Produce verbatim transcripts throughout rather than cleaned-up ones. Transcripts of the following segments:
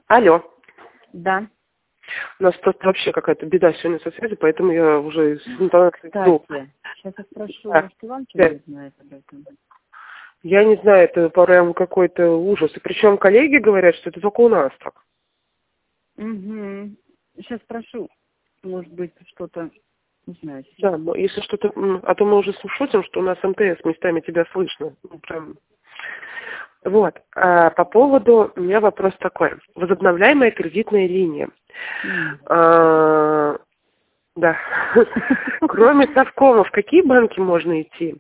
Алло. Да. У нас просто вообще какая-то беда сегодня со связью, поэтому я уже с интонацией... Кстати, сейчас я спрошу, Да. может, Иван Да. что-нибудь знает об этом? Я не знаю, это прям какой-то ужас. И причем коллеги говорят, что это только у нас так. Угу. Сейчас спрошу. Может быть, что-то, не знаю. Да, но если что-то... м, А то мы уже шутим, что у нас МТС, местами тебя слышно. Ну, прям... Вот. А по поводу... У меня вопрос такой. Возобновляемая кредитная линия. М. А, Да. Кроме совкомов, в какие банки можно идти?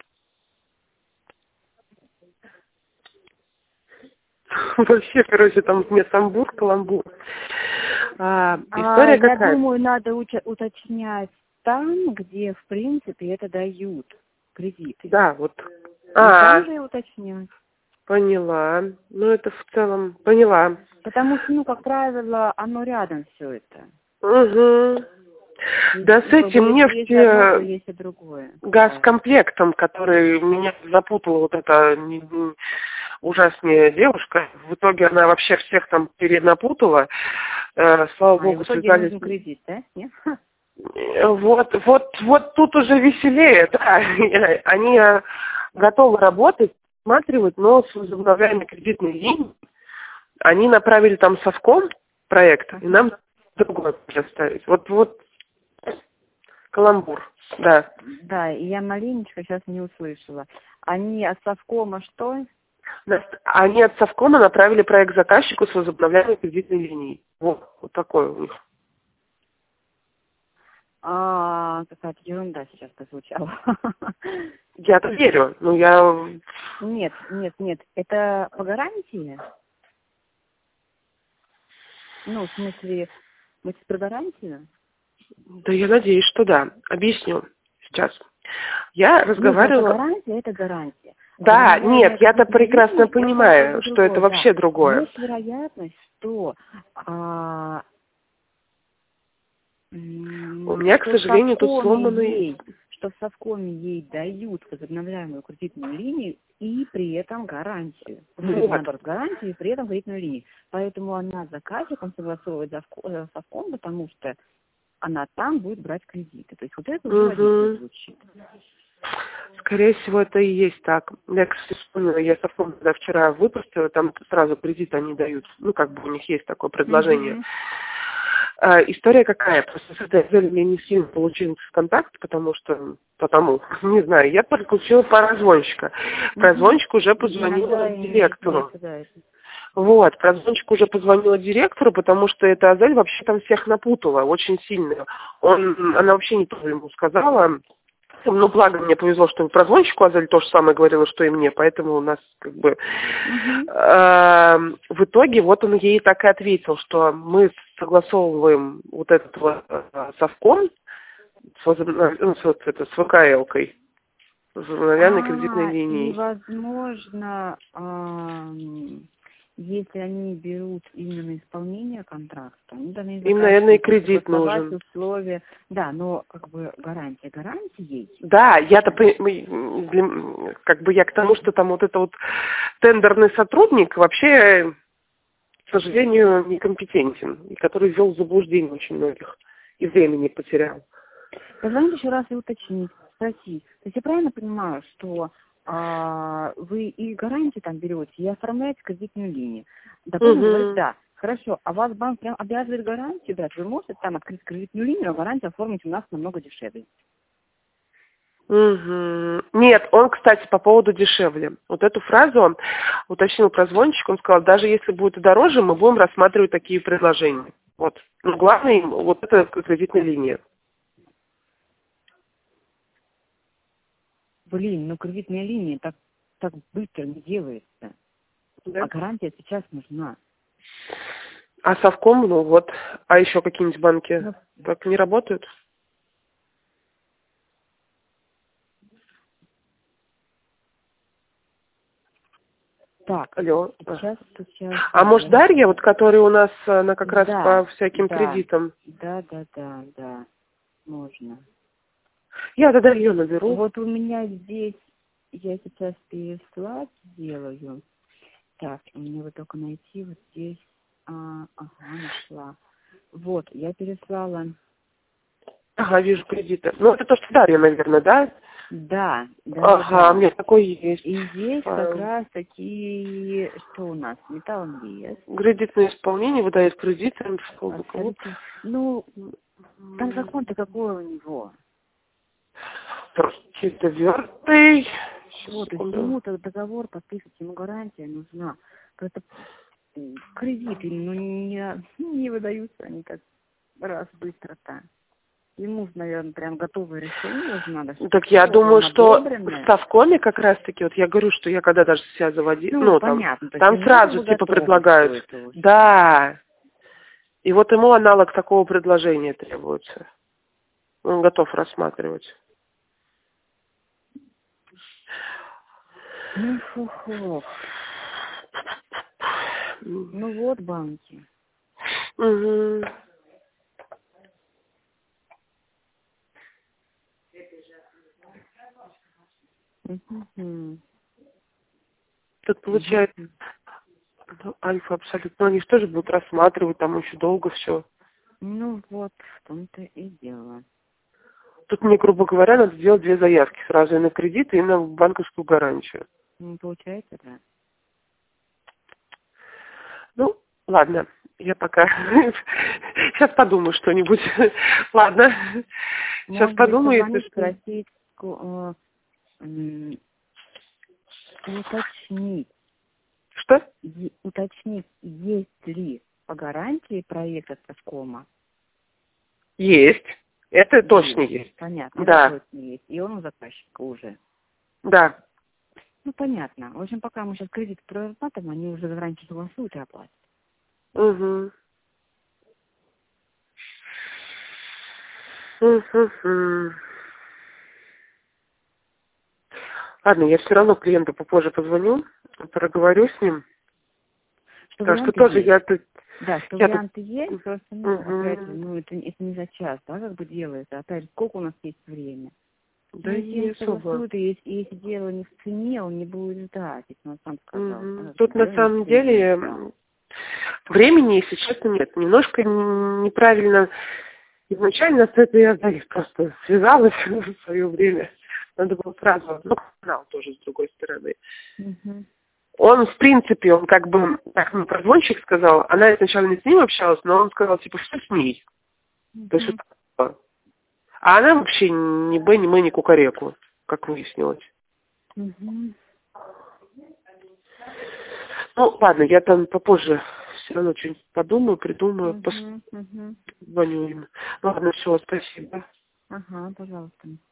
Вообще, короче, там мне самбур, каламбур. А, А, история я какая? думаю, надо уча- уточнять там, где, в принципе, это дают кредиты. Да, вот. И А, там же и уточнять. поняла. Ну, это в целом... Поняла. Потому что, ну, как правило, оно рядом все это. Угу. Есть, Да с ну, как бы, этим если есть одно, то нефти... есть и другое. газкомплектом, который меня запутала вот эта не- не- ужасная девушка. В итоге она вообще всех там перенапутала. Э, слава А, и богу, в итоге связались. нужен кредит, да? Нет? Э, Вот, вот, вот тут уже веселее, да. Они э, готовы работать, рассматривать, но с возобновляемой кредитной линией. Они направили там совком проект, и нам другой предоставить. Вот, вот каламбур, да. Да, и я маленечко сейчас не услышала. Они от совкома что? Нас- Они от совкома направили проект заказчику с возобновляемой кредитной линией. Вот, вот такой у них. А, какая-то ерунда сейчас прозвучала. Я-то верю, но я... Нет, нет, нет. Это по гарантии? Ну, в смысле, мы про гарантию? Да я надеюсь, что да. Объясню сейчас. Я Нет, ну это разговаривала... гарантия, это гарантия. Да, нет, Возобновляемая я-то кредитная прекрасно линия, это как понимаю, бы что это другое, да. вообще другое. Есть вероятность, что а, У м, меня, к что в сожалению, тут совкоме сломанный... ей, что в совкоме ей дают возобновляемую кредитную линию и при этом гарантию. Ну, или Вот. наоборот, гарантию и при этом кредитную линию. Поэтому она с заказчиком согласовывает завко- э, совком, потому что она там будет брать кредиты. То есть вот это уже логично Угу. звучит. Скорее всего, это и есть так. Я, кстати, вспомнила, я совком, когда вчера выпустила, там сразу кредит они дают. Ну, как бы у них есть такое предложение. Угу. А, история какая? Просто с этой целью мне не сильно получился контакт, потому что, потому, не знаю, я подключила прозвонщика. Угу. Прозвонщик уже позвонила Иногда им директору. приходится, да, это. Вот, прозвонщик уже позвонила директору, потому что эта Азель вообще там всех напутала очень сильно. Он, она вообще не то ему сказала. Ну, благо мне повезло, что прозвонщику Азель то же самое говорила, что и мне, поэтому у нас как бы... Угу. Э, в итоге вот он ей так и ответил, что мы согласовываем вот этот вот э, совком с, возобно- ну, с, вот это, с ВКЛ-кой, с возобновляемой кредитной А, и, линией. возможно, ам, если они берут именно исполнение контракта, они должны Им, наверное, и заказчику кредит согласовать нужен. условия. Да, но как бы гарантия гарантией. Да, я-то пони- мы- для- как бы я к тому, что там вот это вот тендерный сотрудник вообще, к сожалению, некомпетентен, и который ввел в заблуждение очень многих и времени потерял. Позвонить еще раз и уточнить, спросить. То есть я правильно понимаю, что а, вы и гарантии там берете, и оформляете кредитную линию. Допустим, говорит, Угу. да, хорошо, а вас банк прям обязывает гарантию брать, вы можете там открыть кредитную линию, а гарантию оформить у нас намного дешевле. Угу. Нет, он, кстати, по поводу дешевле. Вот эту фразу он уточнил прозвонщик, он сказал, даже если будет и дороже, мы будем рассматривать такие предложения. Вот. Но главное, вот эта кредитная линия. Блин, ну кредитная линия так, так быстро не делается. Да? А гарантия сейчас нужна. А совком, ну вот, а еще какие-нибудь банки Ну, так не работают? так, Алло. сейчас, сейчас, А да, может я... Дарья, вот которая у нас, она как раз по Да, всяким да, кредитам. да, да, да, да, можно. Я тогда ее наберу. Вот у меня здесь, я сейчас переслать сделаю. Так, мне вот только найти вот здесь, а, ага. Вот, я переслала. Ага, вижу кредиты. Ну, это то, что Дарья, наверное, да? Да, да. Ага, Да. у меня такой есть. И здесь Файл. как раз такие, что у нас, металлинвест. Кредитное исполнение, выдает кредиты. Абсолютно. Ну, там закон-то какой у него? Четвертый. Вот, то есть ему договор подписывать, ему гарантия нужна. Это кредиты, ну, не, не выдаются они так раз быстро-то. Ему, наверное, прям готовое решение уже надо. Так я думаю, что в Совкоме как раз-таки, вот я говорю, что я когда даже себя заводила, ну, ну понятно, там, там сразу типа предлагают. Да. И вот ему аналог такого предложения требуется. Он готов рассматривать. Ну, фу-фу. Ну вот банки. Угу. Угу. Тут получается, ну, Альфа абсолютно, ну, они же тоже будут рассматривать, там еще долго все. Ну вот, в том-то и дело. Тут мне, грубо говоря, надо сделать две заявки. Сразу и на кредит, и на банковскую гарантию. Ну, получается, да. Ну, ладно, я пока сейчас подумаю что-нибудь. Ладно, сейчас подумаю, если что. Спросить, уточнить. Что? Уточнить, есть ли по гарантии проект от Совкома? Есть. Это есть. Точно есть. Понятно, да. Это точно есть. И он у заказчика уже. Да. Ну, понятно. В общем, пока мы сейчас кредит прорабатываем, они уже гарантию согласуют и оплатят. Угу. Угу. Ладно, я все равно клиенту попозже позвоню, проговорю с ним. Что Потому что тоже есть. я тут... Да, что я варианты тут... есть, просто, ну, угу. опять же, ну, это, это не за час, да, как бы делается. Опять же, сколько у нас есть время? Да ну, и не особо. И если, если дело не в цене, он не будет ждать, если он сам сказал. Угу. Да, Тут на самом деле времени, если честно, нет. Немножко неправильно изначально с этой я просто связалась в свое время. Надо было сразу, ну, канал тоже с другой стороны. Угу. Он, в принципе, он как бы, так ну, прозвонщик сказал, она сначала не с ним общалась, но он сказал, типа, что с ней? Угу. То есть, что а она вообще ни бэ, ни мэ, ни кукареку, как выяснилось. Угу. Ну, ладно, я там попозже все равно что-нибудь подумаю, придумаю, Угу. пос... Угу. звоню им. Ладно, все, спасибо. Ага, пожалуйста.